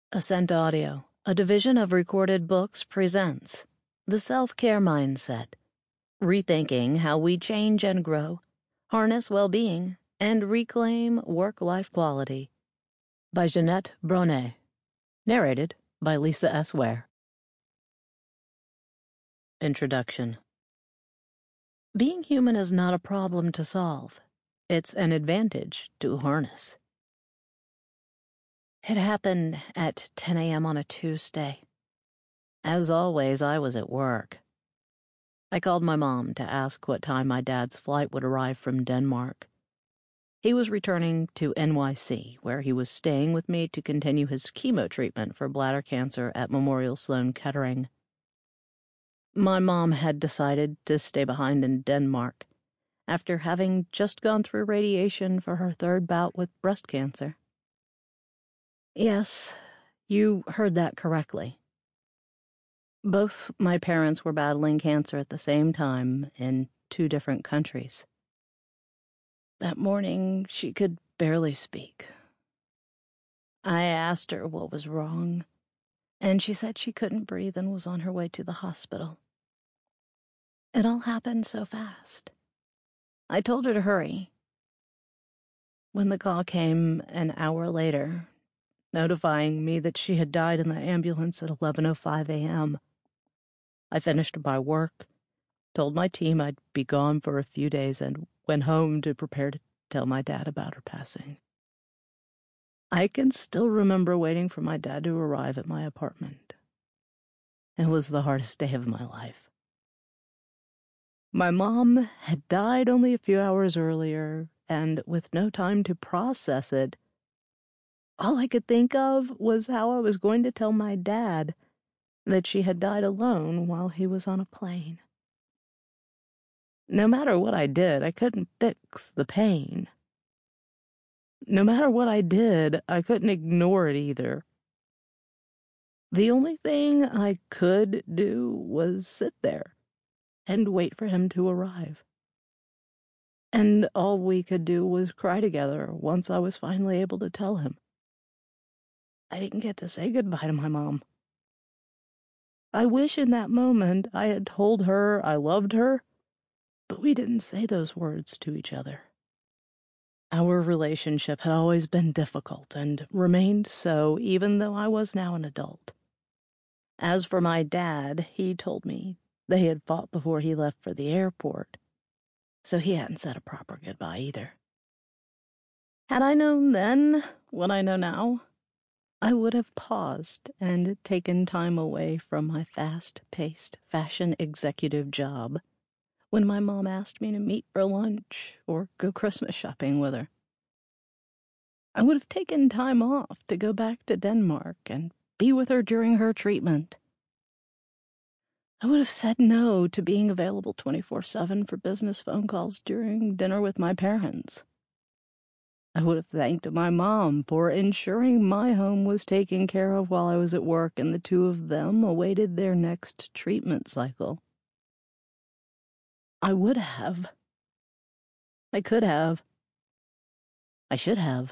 Ascent Audio, a division of Recorded Books, presents The Self-Care Mindset, rethinking how we change and grow, harness well-being, and reclaim work-life quality, by Jeanette Brunet, narrated by Lisa S. Ware. Introduction. Being human is not a problem to solve. It's an advantage to harness. It happened at 10 a.m. on a Tuesday. As always, I was at work. I called my mom to ask what time my dad's flight would arrive from Denmark. He was returning to NYC, where he was staying with me to continue his chemo treatment for bladder cancer at Memorial Sloan Kettering. My mom had decided to stay behind in Denmark after having just gone through radiation for her third bout with breast cancer. Yes, you heard that correctly. Both my parents were battling cancer at the same time in 2 different countries. That morning, she could barely speak. I asked her what was wrong, and she said she couldn't breathe and was on her way to the hospital. It all happened so fast. I told her to hurry. When the call came an hour later, notifying me that she had died in the ambulance at 11:05 a.m., I finished my work, told my team I'd be gone for a few days, and went home to prepare to tell my dad about her passing. I can still remember waiting for my dad to arrive at my apartment. It was the hardest day of my life. My mom had died only a few hours earlier, and with no time to process it, all I could think of was how I was going to tell my dad that she had died alone while he was on a plane. No matter what I did, I couldn't fix the pain. No matter what I did, I couldn't ignore it either. The only thing I could do was sit there and wait for him to arrive. And all we could do was cry together once I was finally able to tell him. I didn't get to say goodbye to my mom. I wish in that moment I had told her I loved her, but we didn't say those words to each other. Our relationship had always been difficult and remained so even though I was now an adult. As for my dad, he told me they had fought before he left for the airport, so he hadn't said a proper goodbye either. Had I known then what I know now, I would have paused and taken time away from my fast-paced fashion executive job when my mom asked me to meet for lunch or go Christmas shopping with her. I would have taken time off to go back to Denmark and be with her during her treatment. I would have said no to being available 24/7 for business phone calls during dinner with my parents. I would have thanked my mom for ensuring my home was taken care of while I was at work and the 2 of them awaited their next treatment cycle. I would have. I could have. I should have.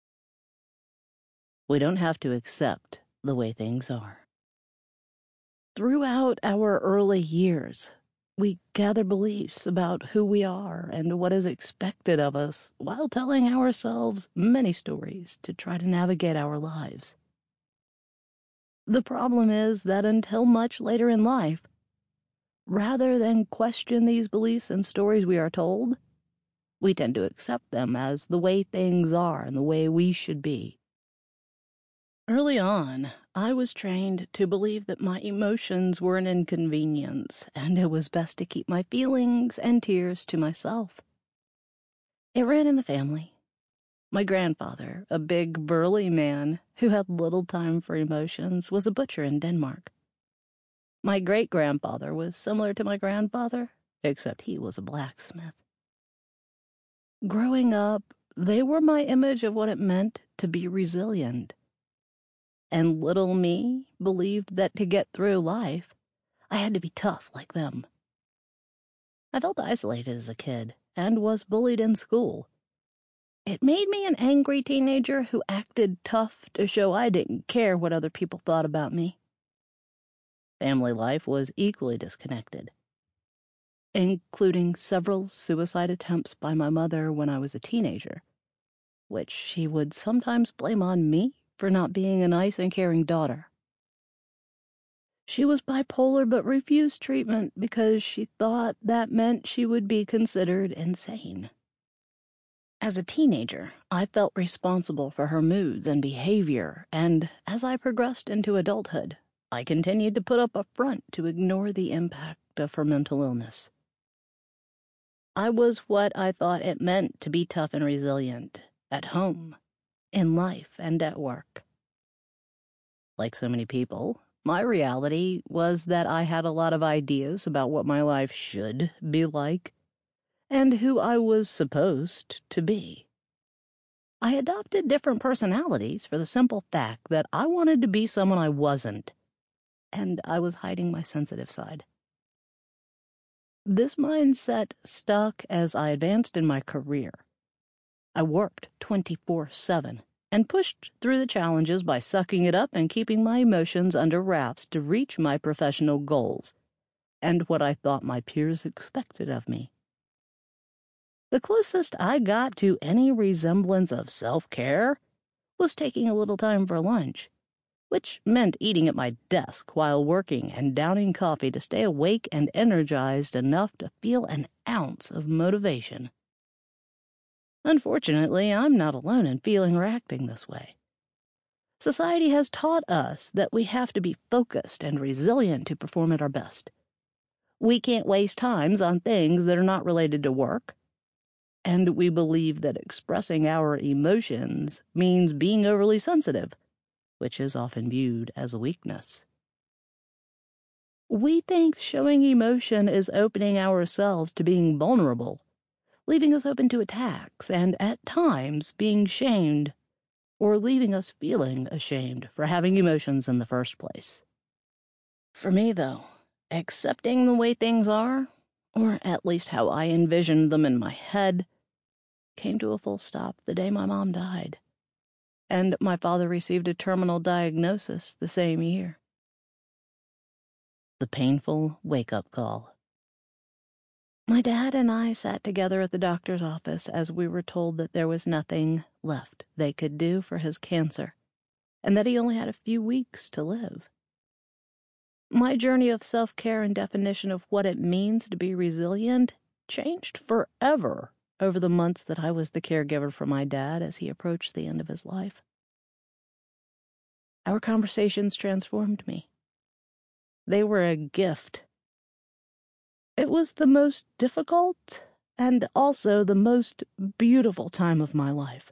We don't have to accept the way things are. Throughout our early years, we gather beliefs about who we are and what is expected of us while telling ourselves many stories to try to navigate our lives. The problem is that until much later in life, rather than question these beliefs and stories we are told, we tend to accept them as the way things are and the way we should be. Early on, I was trained to believe that my emotions were an inconvenience, and it was best to keep my feelings and tears to myself. It ran in the family. My grandfather, a big, burly man who had little time for emotions, was a butcher in Denmark. My great-grandfather was similar to my grandfather, except he was a blacksmith. Growing up, they were my image of what it meant to be resilient. And little me believed that to get through life, I had to be tough like them. I felt isolated as a kid and was bullied in school. It made me an angry teenager who acted tough to show I didn't care what other people thought about me. Family life was equally disconnected, including several suicide attempts by my mother when I was a teenager, which she would sometimes blame on me for not being a nice and caring daughter. She was bipolar but refused treatment because she thought that meant she would be considered insane. As a teenager, I felt responsible for her moods and behavior, and as I progressed into adulthood, I continued to put up a front to ignore the impact of her mental illness. I was what I thought it meant to be tough and resilient, at home, in life, and at work. Like so many people, my reality was that I had a lot of ideas about what my life should be like, and who I was supposed to be. I adopted different personalities for the simple fact that I wanted to be someone I wasn't, and I was hiding my sensitive side. This mindset stuck as I advanced in my career. I worked 24/7 and pushed through the challenges by sucking it up and keeping my emotions under wraps to reach my professional goals and what I thought my peers expected of me. The closest I got to any resemblance of self-care was taking a little time for lunch, which meant eating at my desk while working and downing coffee to stay awake and energized enough to feel an ounce of motivation. Unfortunately, I'm not alone in feeling or acting this way. Society has taught us that we have to be focused and resilient to perform at our best. We can't waste times on things that are not related to work, and we believe that expressing our emotions means being overly sensitive, which is often viewed as a weakness. We think showing emotion is opening ourselves to being vulnerable, leaving us open to attacks, and at times being shamed, or leaving us feeling ashamed for having emotions in the first place. For me, though, accepting the way things are, or at least how I envisioned them in my head, came to a full stop the day my mom died, and my father received a terminal diagnosis the same year. The painful wake-up call. My dad and I sat together at the doctor's office as we were told that there was nothing left they could do for his cancer, and that he only had a few weeks to live. My journey of self-care and definition of what it means to be resilient changed forever over the months that I was the caregiver for my dad as he approached the end of his life. Our conversations transformed me. They were a gift. It was the most difficult and also the most beautiful time of my life.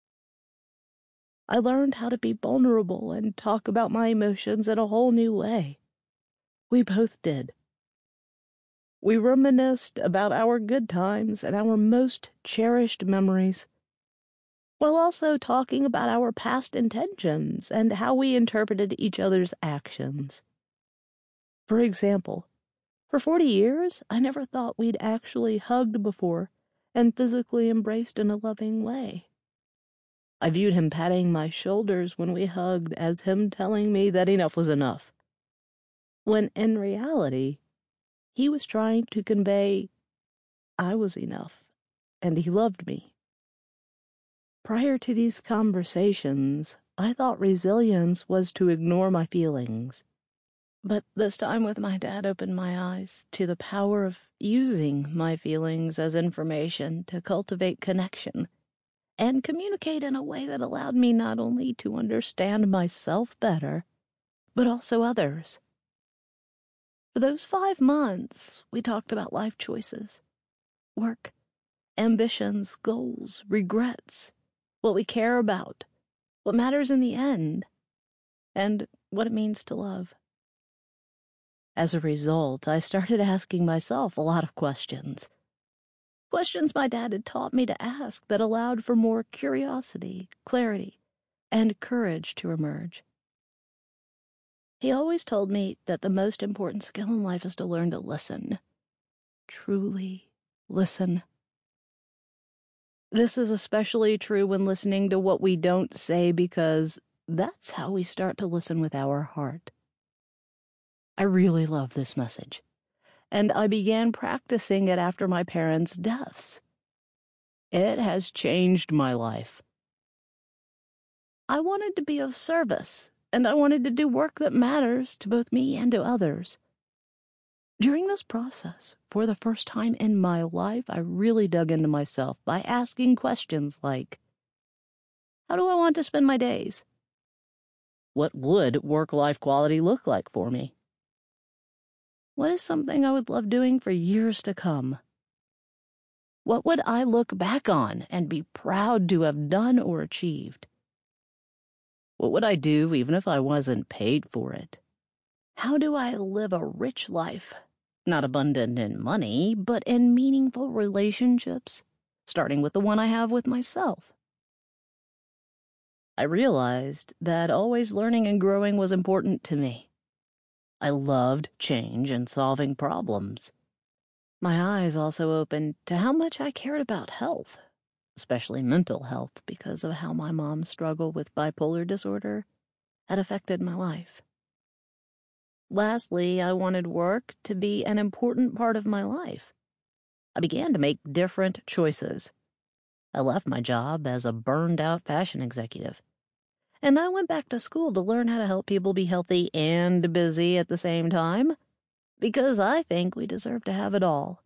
I learned how to be vulnerable and talk about my emotions in a whole new way. We both did. We reminisced about our good times and our most cherished memories, while also talking about our past intentions and how we interpreted each other's actions. For example, for 40 years, I never thought we'd actually hugged before and physically embraced in a loving way. I viewed him patting my shoulders when we hugged as him telling me that enough was enough, when in reality, he was trying to convey I was enough and he loved me. Prior to these conversations, I thought resilience was to ignore my feelings. But this time with my dad opened my eyes to the power of using my feelings as information to cultivate connection and communicate in a way that allowed me not only to understand myself better, but also others. For those 5 months, we talked about life choices, work, ambitions, goals, regrets, what we care about, what matters in the end, and what it means to love. As a result, I started asking myself a lot of questions. Questions my dad had taught me to ask that allowed for more curiosity, clarity, and courage to emerge. He always told me that the most important skill in life is to learn to listen. Truly listen. This is especially true when listening to what we don't say, because that's how we start to listen with our heart. I really love this message, and I began practicing it after my parents' deaths. It has changed my life. I wanted to be of service, and I wanted to do work that matters to both me and to others. During this process, for the first time in my life, I really dug into myself by asking questions like, how do I want to spend my days? What would work-life quality look like for me? What is something I would love doing for years to come? What would I look back on and be proud to have done or achieved? What would I do even if I wasn't paid for it? How do I live a rich life, not abundant in money, but in meaningful relationships, starting with the one I have with myself? I realized that always learning and growing was important to me. I loved change and solving problems. My eyes also opened to how much I cared about health, especially mental health, because of how my mom's struggle with bipolar disorder had affected my life. Lastly, I wanted work to be an important part of my life. I began to make different choices. I left my job as a burned-out fashion executive, and I went back to school to learn how to help people be healthy and busy at the same time, because I think we deserve to have it all.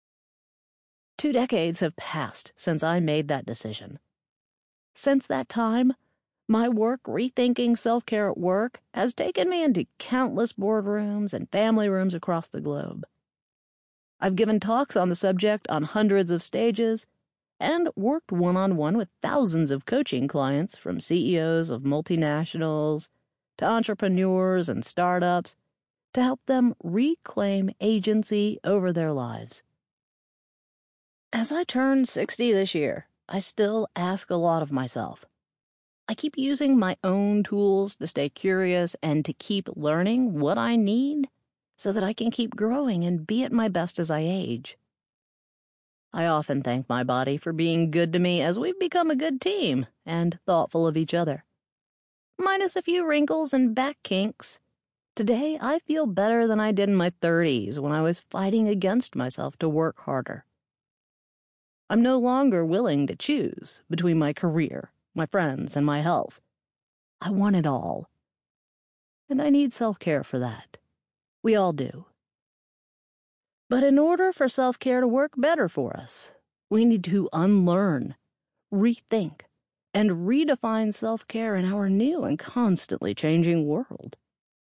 2 decades have passed since I made that decision. Since that time, my work rethinking self-care at work has taken me into countless boardrooms and family rooms across the globe. I've given talks on the subject on hundreds of stages and worked one-on-one with thousands of coaching clients, from CEOs of multinationals to entrepreneurs and startups, to help them reclaim agency over their lives. As I turn 60 this year, I still ask a lot of myself. I keep using my own tools to stay curious and to keep learning what I need so that I can keep growing and be at my best as I age. I often thank my body for being good to me, as we've become a good team and thoughtful of each other. Minus a few wrinkles and back kinks, today I feel better than I did in my 30s when I was fighting against myself to work harder. I'm no longer willing to choose between my career, my friends, and my health. I want it all. And I need self-care for that. We all do. But in order for self-care to work better for us, we need to unlearn, rethink, and redefine self-care in our new and constantly changing world.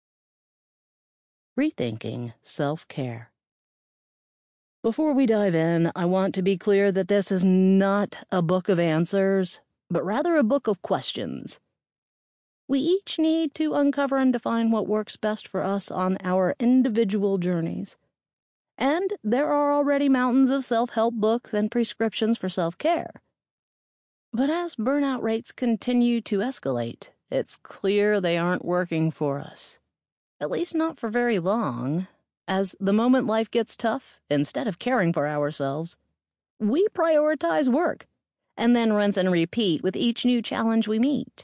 Rethinking self-care. Before we dive in, I want to be clear that this is not a book of answers, but rather a book of questions. We each need to uncover and define what works best for us on our individual journeys. And there are already mountains of self-help books and prescriptions for self-care. But as burnout rates continue to escalate, it's clear they aren't working for us. At least not for very long. As the moment life gets tough, instead of caring for ourselves, we prioritize work, and then rinse and repeat with each new challenge we meet.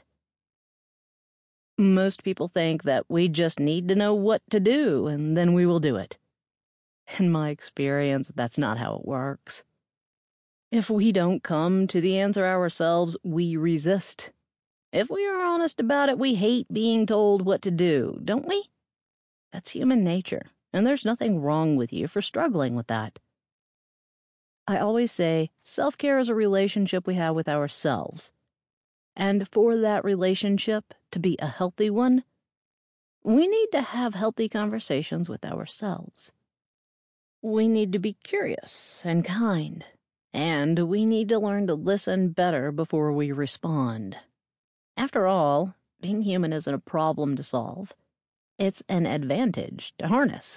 Most people think that we just need to know what to do, and then we will do it. In my experience, that's not how it works. If we don't come to the answer ourselves, we resist. If we are honest about it, we hate being told what to do, don't we? That's human nature. And there's nothing wrong with you for struggling with that. I always say self-care is a relationship we have with ourselves. And for that relationship to be a healthy one, we need to have healthy conversations with ourselves. We need to be curious and kind, and we need to learn to listen better before we respond. After all, being human isn't a problem to solve. It's an advantage to harness.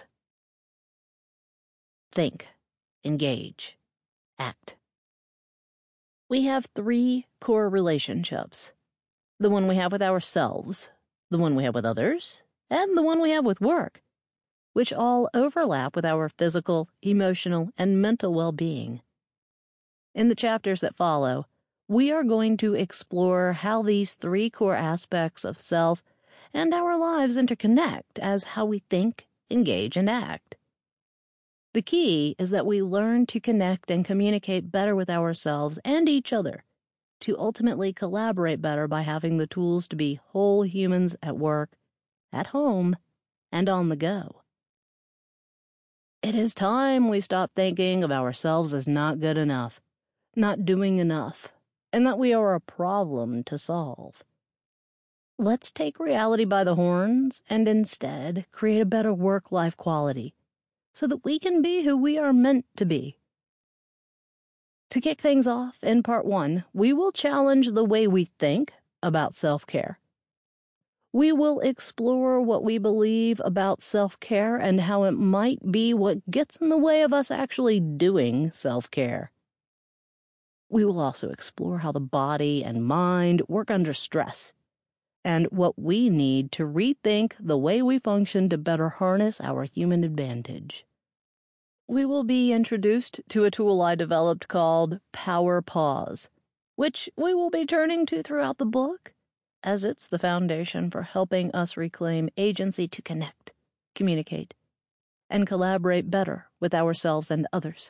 Think, engage, act. We have 3 core relationships: the one we have with ourselves, the one we have with others, and the one we have with work, which all overlap with our physical, emotional, and mental well-being. In the chapters that follow, we are going to explore how these three core aspects of self and our lives interconnect as how we think, engage, and act. The key is that we learn to connect and communicate better with ourselves and each other, to ultimately collaborate better by having the tools to be whole humans at work, at home, and on the go. It is time we stop thinking of ourselves as not good enough, not doing enough, and that we are a problem to solve. Let's take reality by the horns and instead create a better work-life quality so that we can be who we are meant to be. To kick things off, in part 1, we will challenge the way we think about self-care. We will explore what we believe about self-care and how it might be what gets in the way of us actually doing self-care. We will also explore how the body and mind work under stress, and what we need to rethink the way we function to better harness our human advantage. We will be introduced to a tool I developed called Power Pause, which we will be turning to throughout the book, as it's the foundation for helping us reclaim agency to connect, communicate, and collaborate better with ourselves and others.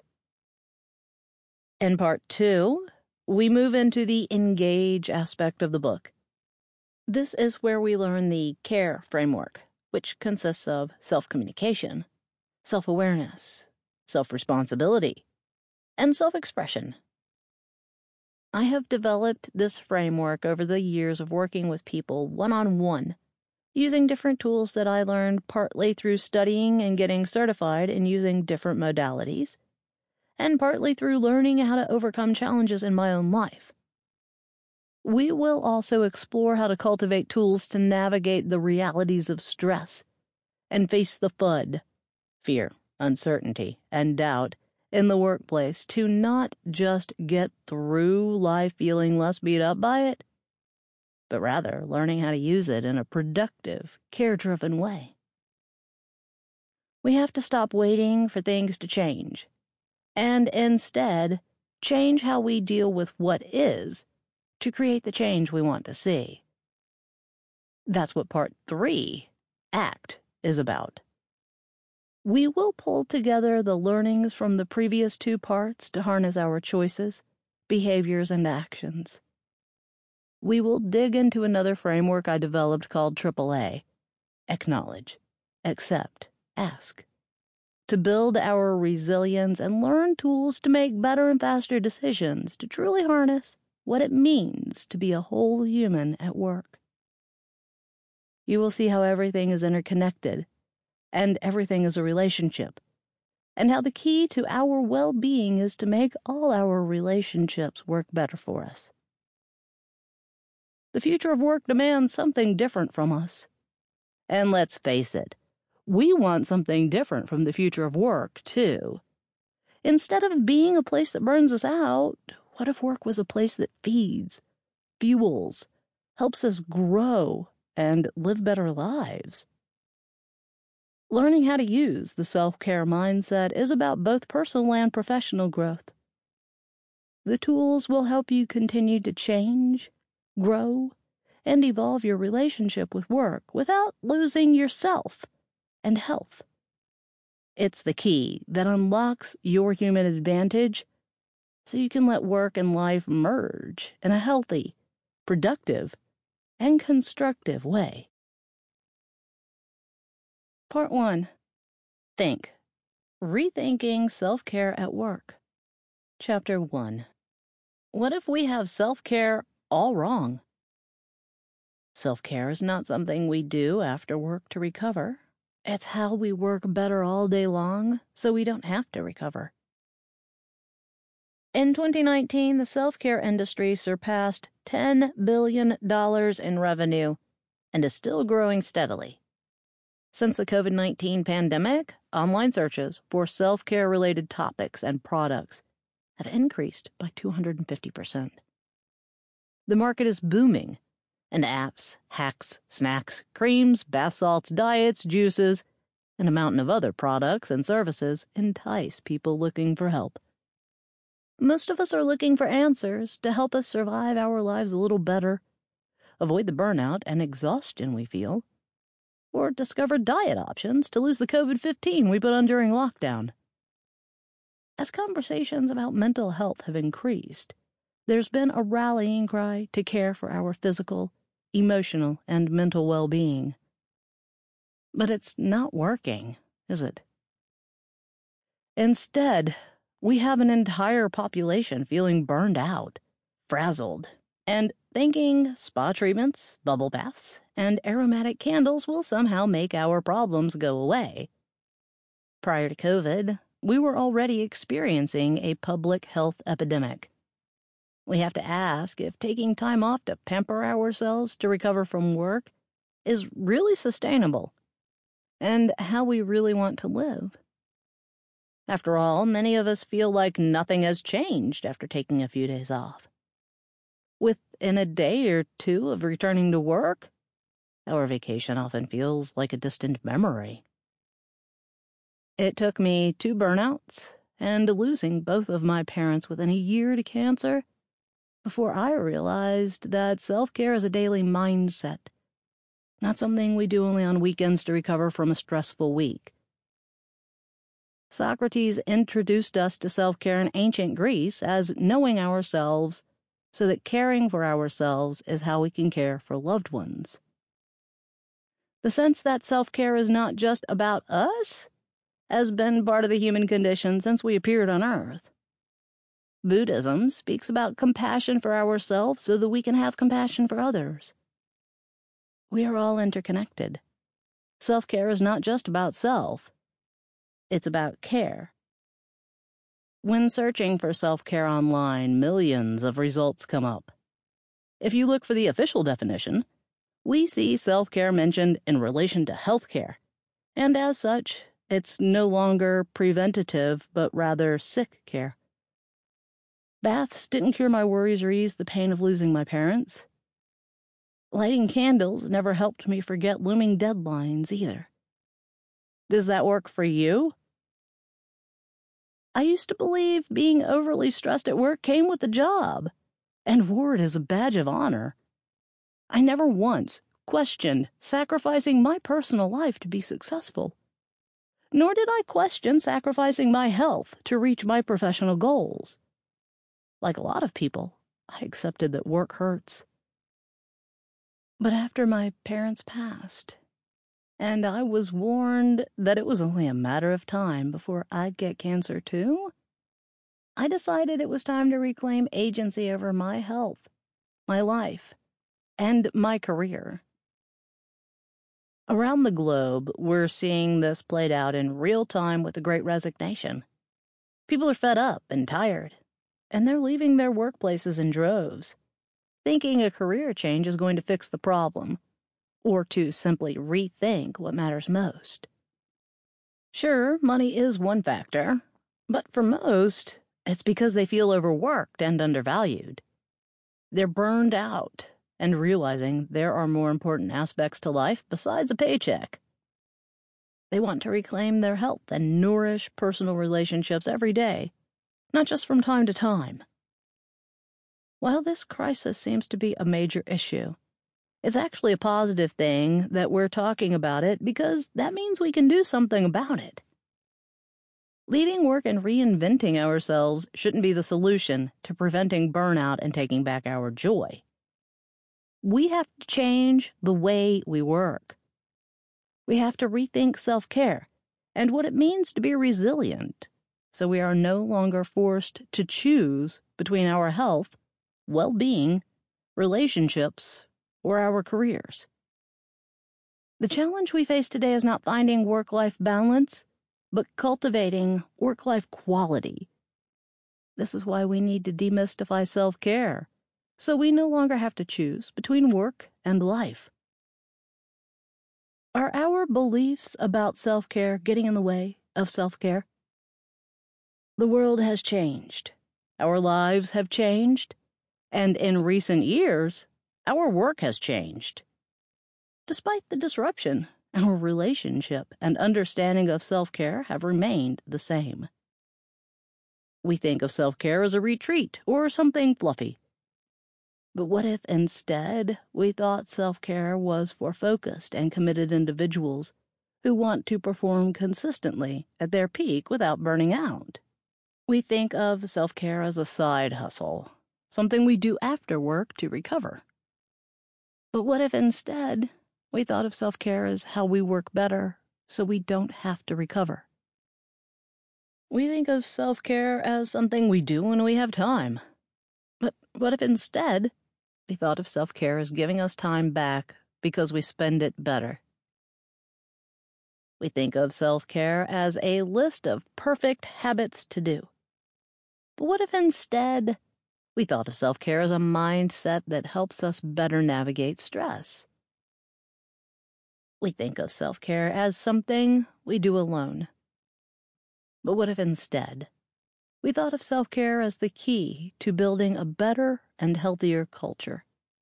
In part 2, we move into the engage aspect of the book. This is where we learn the CARE framework, which consists of self-communication, self-awareness, self-responsibility, and self-expression. I have developed this framework over the years of working with people one-on-one, using different tools that I learned partly through studying and getting certified in using different modalities, and partly through learning how to overcome challenges in my own life. We will also explore how to cultivate tools to navigate the realities of stress and face the FUD, fear, uncertainty, and doubt in the workplace to not just get through life feeling less beat up by it, but rather learning how to use it in a productive, care-driven way. We have to stop waiting for things to change, and instead change how we deal with what is to create the change we want to see. That's what part 3, ACT, is about. We will pull together the learnings from the previous 2 parts to harness our choices, behaviors, and actions. We will dig into another framework I developed called AAA, Acknowledge, Accept, Ask, to build our resilience and learn tools to make better and faster decisions to truly harness what it means to be a whole human at work. You will see how everything is interconnected, and everything is a relationship, and how the key to our well-being is to make all our relationships work better for us. The future of work demands something different from us. And let's face it, we want something different from the future of work, too. Instead of being a place that burns us out, what if work was a place that feeds, fuels, helps us grow, and live better lives? Learning how to use the self-care mindset is about both personal and professional growth. The tools will help you continue to change, grow, and evolve your relationship with work without losing yourself and health. It's the key that unlocks your human advantage so you can let work and life merge in a healthy, productive, and constructive way. Part 1. Think. Rethinking Self-Care at Work. Chapter 1. What if we have self-care all wrong? Self-care is not something we do after work to recover. It's how we work better all day long so we don't have to recover. In 2019, the self-care industry surpassed $10 billion in revenue and is still growing steadily. Since the COVID-19 pandemic, online searches for self-care-related topics and products have increased by 250%. The market is booming, and apps, hacks, snacks, creams, bath salts, diets, juices, and a mountain of other products and services entice people looking for help. most of us are looking for answers to help us survive our lives a little better, avoid the burnout and exhaustion we feel, or discover diet options to lose the COVID-19 we put on during lockdown. As conversations about mental health have increased, there's been a rallying cry to care for our physical, emotional, and mental well-being. But it's not working, is it? Instead, we have an entire population feeling burned out, frazzled, and thinking spa treatments, bubble baths, and aromatic candles will somehow make our problems go away. Prior to COVID, we were already experiencing a public health epidemic. We have to ask if taking time off to pamper ourselves to recover from work is really sustainable, and how we really want to live. After all, many of us feel like nothing has changed after taking a few days off. Within a day or two of returning to work, our vacation often feels like a distant memory. It took me 2 burnouts and losing both of my parents within a year to cancer before I realized that self-care is a daily mindset, not something we do only on weekends to recover from a stressful week. Socrates introduced us to self-care in ancient Greece as knowing ourselves so that caring for ourselves is how we can care for loved ones. The sense that self-care is not just about us has been part of the human condition since we appeared on Earth. Buddhism speaks about compassion for ourselves so that we can have compassion for others. We are all interconnected. Self-care is not just about self. It's about care. When searching for self-care online, millions of results come up. If you look for the official definition, we see self-care mentioned in relation to healthcare, and as such, it's no longer preventative but rather sick care. Baths didn't cure my worries or ease the pain of losing my parents. Lighting candles never helped me forget looming deadlines either. Does that work for you? I used to believe being overly stressed at work came with the job, and wore it as a badge of honor. I never once questioned sacrificing my personal life to be successful. Nor did I question sacrificing my health to reach my professional goals. Like a lot of people, I accepted that work hurts. But after my parents passed, and I was warned that it was only a matter of time before I'd get cancer too, I decided it was time to reclaim agency over my health, my life, and my career. Around the globe, we're seeing this played out in real time with the Great Resignation. People are fed up and tired, and they're leaving their workplaces in droves, thinking a career change is going to fix the problem, or to simply rethink what matters most. Sure, money is one factor, but for most, it's because they feel overworked and undervalued. They're burned out and realizing there are more important aspects to life besides a paycheck. They want to reclaim their health and nourish personal relationships every day, not just from time to time. While this crisis seems to be a major issue, it's actually a positive thing that we're talking about it because that means we can do something about it. Leaving work and reinventing ourselves shouldn't be the solution to preventing burnout and taking back our joy. We have to change the way we work. We have to rethink self-care and what it means to be resilient, so we are no longer forced to choose between our health, well-being, relationships, or our careers. The challenge we face today is not finding work-life balance, but cultivating work-life quality. This is why we need to demystify self-care, so we no longer have to choose between work and life. Are our beliefs about self-care getting in the way of self-care? The world has changed. Our lives have changed. And in recent years, our work has changed. Despite the disruption, our relationship and understanding of self-care have remained the same. we think of self-care as a retreat or something fluffy. But what if instead we thought self-care was for focused and committed individuals who want to perform consistently at their peak without burning out? We think of self-care as a side hustle, something we do after work to recover. But what if instead we thought of self-care as how we work better so we don't have to recover? We think of self-care as something we do when we have time. But what if instead we thought of self-care as giving us time back because we spend it better? We think of self-care as a list of perfect habits to do. But what if instead we thought of self-care as a mindset that helps us better navigate stress? We think of self-care as something we do alone. But what if instead we thought of self-care as the key to building a better and healthier culture?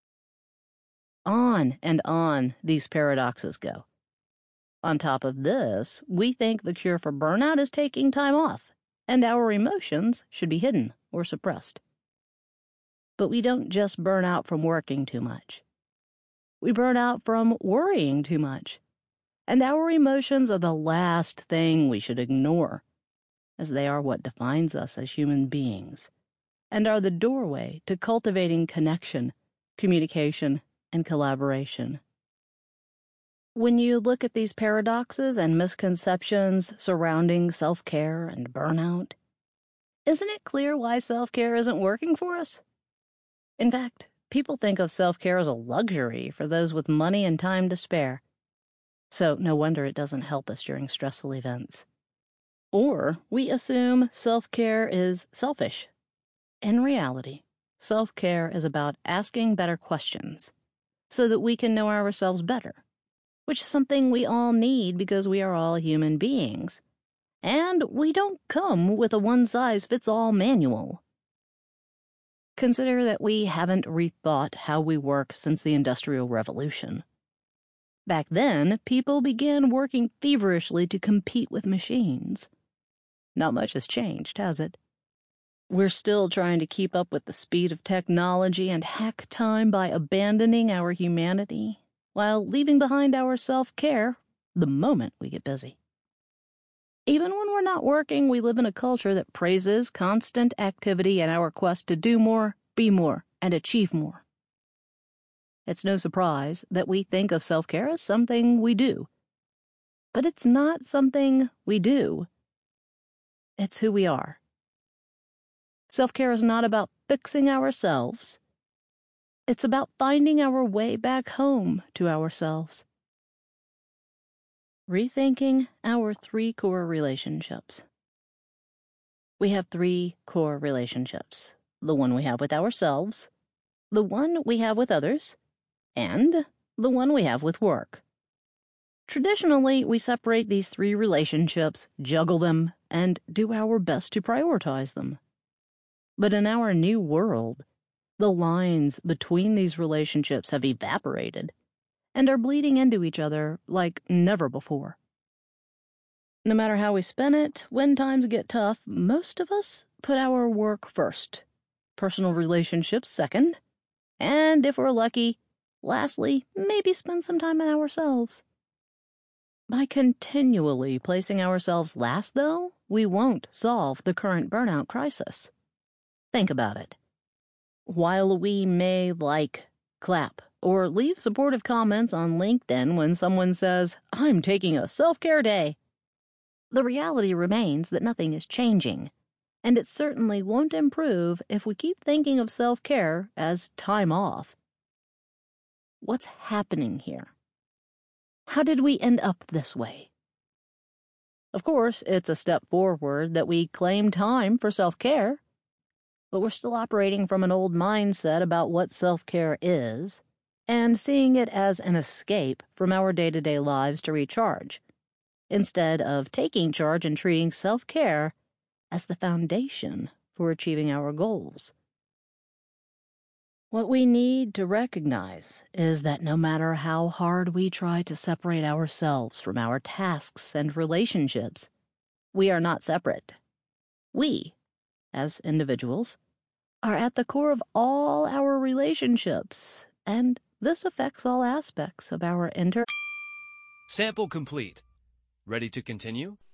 On and on these paradoxes go. On top of this, we think the cure for burnout is taking time off, and our emotions should be hidden or suppressed. But we don't just burn out from working too much. We burn out from worrying too much. And our emotions are the last thing we should ignore, as they are what defines us as human beings, and are the doorway to cultivating connection, communication, and collaboration. When you look at these paradoxes and misconceptions surrounding self-care and burnout, isn't it clear why self-care isn't working for us? In fact, people think of self-care as a luxury for those with money and time to spare. So no wonder it doesn't help us during stressful events. Or we assume self-care is selfish. In reality, self-care is about asking better questions so that we can know ourselves better, which is something we all need because we are all human beings, and we don't come with a one-size-fits-all manual. Consider that we haven't rethought how we work since the Industrial Revolution. Back then, people began working feverishly to compete with machines. Not much has changed, has it? We're still trying to keep up with the speed of technology and hack time by abandoning our humanity, while leaving behind our self-care the moment we get busy. Even when we're not working, we live in a culture that praises constant activity in our quest to do more, be more, and achieve more. It's no surprise that we think of self-care as something we do. But it's not something we do. It's who we are. Self-care is not about fixing ourselves. It's about finding our way back home to ourselves. Rethinking our 3 core relationships. We have 3 core relationships: the one we have with ourselves, the one we have with others, and the one we have with work. Traditionally, we separate these 3 relationships, juggle them, and do our best to prioritize them. But in our new world, the lines between these relationships have evaporated and are bleeding into each other like never before. No matter how we spin it, when times get tough, most of us put our work first, personal relationships second, and if we're lucky, lastly, maybe spend some time on ourselves. By continually placing ourselves last, though, we won't solve the current burnout crisis. Think about it. While we may like, clap, or leave supportive comments on LinkedIn when someone says, "I'm taking a self-care day," the reality remains that nothing is changing, and it certainly won't improve if we keep thinking of self-care as time off. What's happening here? How did we end up this way? Of course, it's a step forward that we claim time for self-care, but we're still operating from an old mindset about what self-care is, and seeing it as an escape from our day-to-day lives to recharge, instead of taking charge and treating self-care as the foundation for achieving our goals. What we need to recognize is that no matter how hard we try to separate ourselves from our tasks and relationships, we are not separate. We, as individuals, are at the core of all our relationships, and this affects all aspects of our Sample complete. Ready to continue?